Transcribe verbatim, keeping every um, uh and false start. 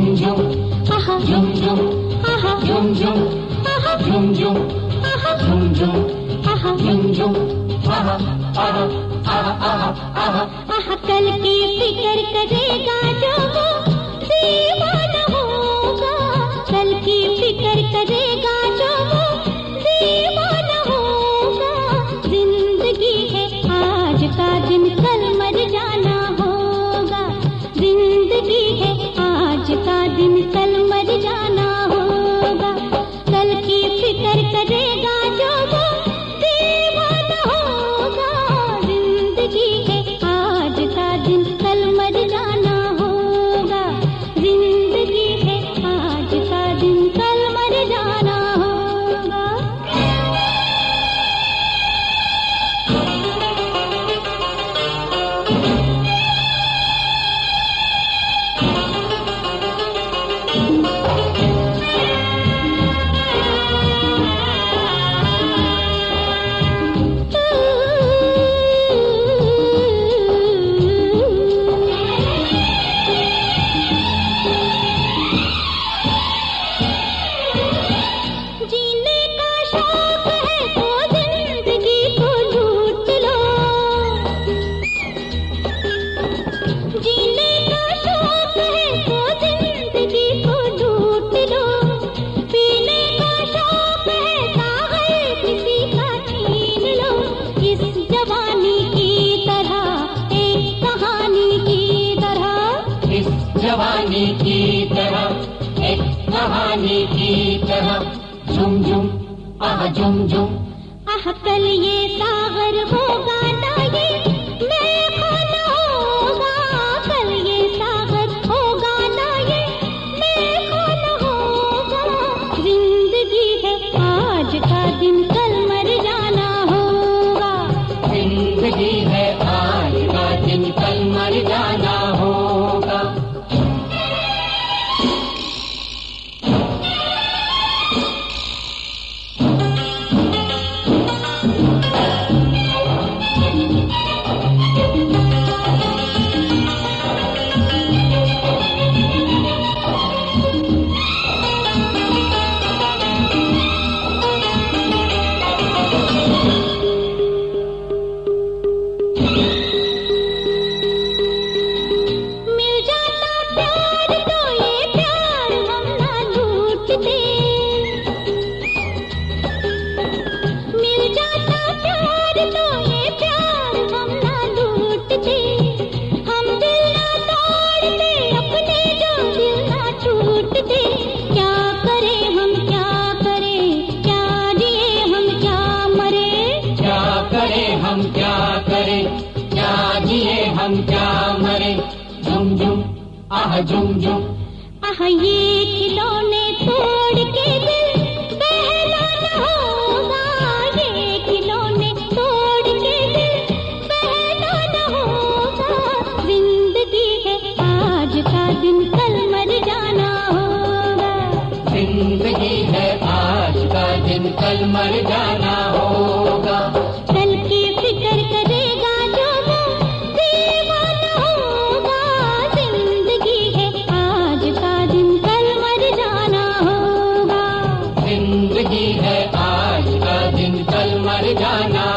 झुम झुम आहा झुम झुम आहा झुम झुम आहा झुम झुम आहा झुम झुम आहा झुम झुम आहा आहा आहा आहा आहा आहा कल की फिक्र करेगा जो वो दीवाना होगा, कल की फिक्र करेगा जो वो दीवाना होगा। जिंदगी है आज का दिन कल मर जाना होगा, जिंदगी है आज का दिन कल मर जाना होगा। कल की फिक्र करेगा जो वो दीवाना होगा, जिंदगी है आज का दिन कल मर जाना होगा, जिंदगी है आज का दिन कल मर जाना होगा। जीने का शौक है तो जिंदगी को लूट लो, जीने का शौक है तो जिंदगी को लूट लो। पीने का शौक है सागर किसी का छीन लो। इस जवानी की तरह एक कहानी की तरह, इस जवानी की तरह एक कहानी की तरह झुम झुम आहा झुम झुम आह कल ये सागर होगा ना ये मैं खाना होगा, कल ये सागर होगा ना ये मैं खाना होगा। जिंदगी है आज का दिन कल मर जाना होगा, जिंदगी है आज का दिन कल मर जाना होगा। मिल जाता प्यार तो ये प्यार हम ना लूटते, मिल जाता प्यार तो ये प्यार हम ना लूटते। हम दिल ना तोड़ते अपने जो दिल ना टूटते। क्या करें हम क्या करें, क्या जिए हम क्या मरे, क्या करें हम क्या करें, क्या जिए हम क्या मरे झुम झुम आहा झुम झुम आह ये खिलौने तोड़ के दिल बहलाना होगा, ये खिलौने तोड़ के दिल बहलाना होगा। जिंदगी है आज का दिन कल मर जाना होगा, जिंदगी है आज का दिन कल मर जाना होगा। कल की फिक्र करेगा जो वो दीवाना होगा, जिंदगी है आज का दिन कल मर जाना होगा। जिंदगी है आज का दिन कल मर जाना